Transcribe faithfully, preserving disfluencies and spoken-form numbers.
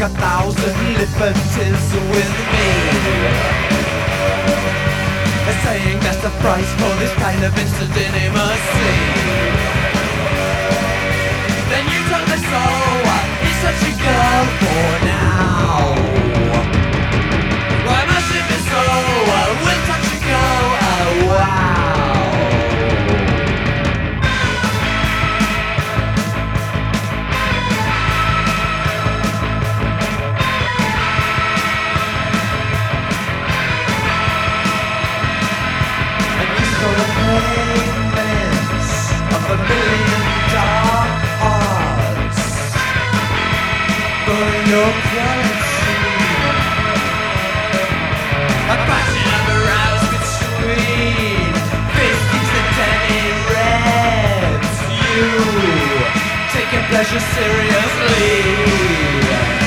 a thousand liberties with me, saying that's the price for this kind of instant intimacy. Then you took the soul, it's such a girl for now. Why must it be so? We'll touch and go, oh wow. A billion dark hearts for your quality. A passion of aroused between fifties and ten reds. You taking pleasure seriously.